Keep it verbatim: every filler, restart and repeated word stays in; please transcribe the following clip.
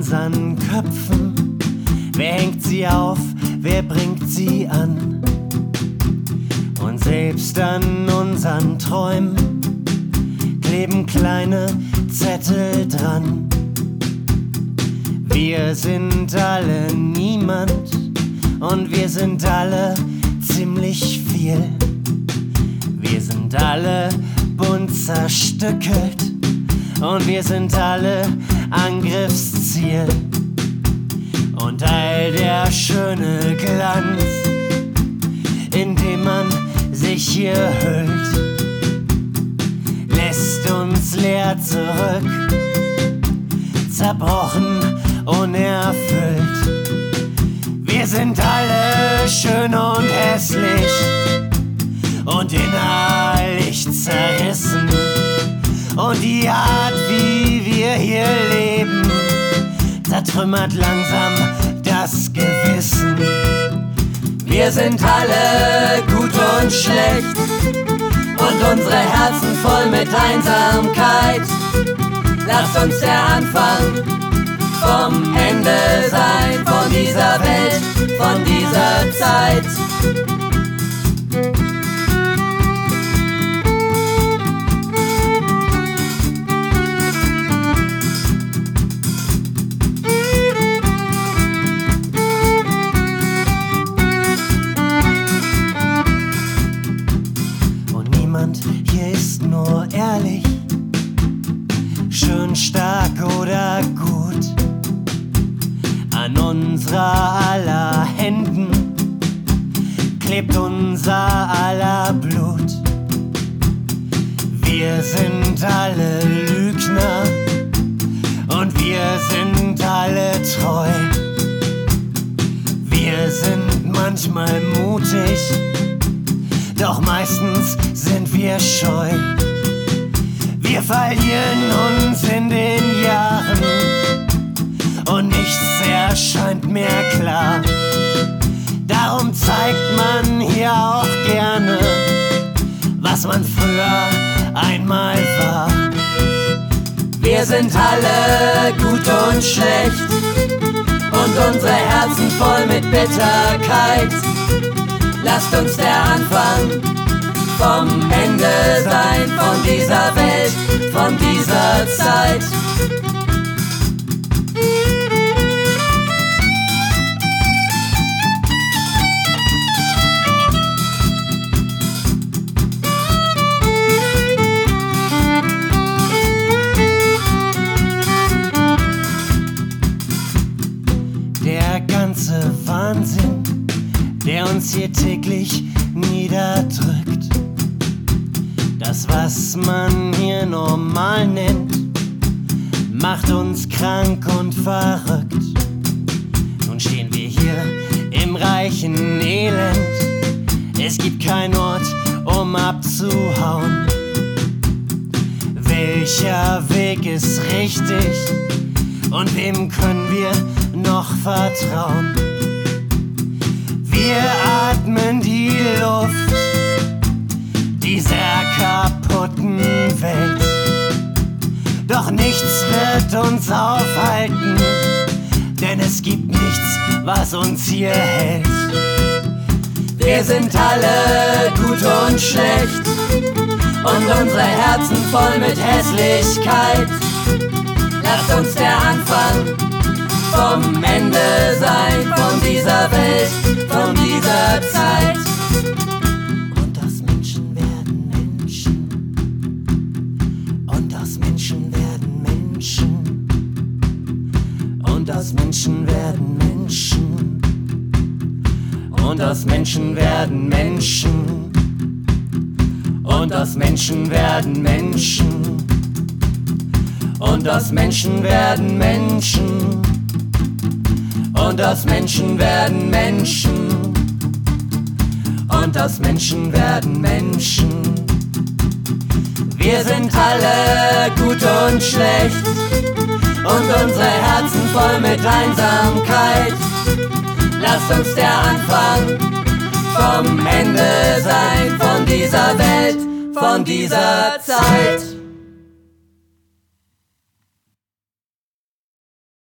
unseren Köpfen? Wer hängt sie auf? Wer bringt sie an? Und selbst an unseren Träumen kleben kleine Zettel dran. Wir sind alle niemand und wir sind alle ziemlich viel. Wir sind alle bunt zerstückelt und wir sind alle Angriffsziel. Und all der schöne Glanz, in dem man sich hier hüllt, lässt uns leer zurück, zerbrochen, unerfüllt. Wir sind alle schön und hässlich und innerlich zerrissen. Und die Art, wie wir hier leben, zertrümmert langsam das Gewissen. Wir sind alle gut und schlecht und unsere Herzen voll mit Einsamkeit. Lasst uns der Anfang vom Ende sein, von dieser Welt, von dieser Zeit. Hier ist nur ehrlich, schön stark oder gut. An unserer aller Händen klebt unser aller Blut. Wir sind alle Lügner und wir sind alle treu. Wir sind manchmal mutig, doch meistens sind wir scheu. Wir verlieren uns in den Jahren und nichts erscheint mehr klar. Darum zeigt man hier auch gerne, was man früher einmal war. Wir sind alle gut und schlecht und unsere Herzen voll mit Bitterkeit. Lasst uns der Anfang vom Ende sein, von dieser Welt, von dieser Zeit. Der ganze Wahnsinn, der uns hier täglich niederdrückt. Das, was man hier normal nennt, macht uns krank und verrückt. Nun stehen wir hier im reichen Elend. Es gibt keinen Ort, um abzuhauen. Welcher Weg ist richtig und wem können wir noch vertrauen? Wir atmen die Luft dieser kaputten Welt. Doch nichts wird uns aufhalten, denn es gibt nichts, was uns hier hält. Wir sind alle gut und schlecht und unsere Herzen voll mit Hässlichkeit. Lasst uns der Anfang vom Ende sein, von dieser Welt, von dieser Zeit. Und aus Menschen werden Menschen, und aus Menschen werden Menschen, und aus Menschen werden Menschen, und aus Menschen werden Menschen, und aus Menschen werden Menschen, und aus Menschen werden Menschen. Und aus Menschen werden Menschen. Und aus Menschen werden Menschen. Wir sind alle gut und schlecht und unsere Herzen voll mit Einsamkeit. Lasst uns der Anfang vom Ende sein, von dieser Welt, von dieser Zeit.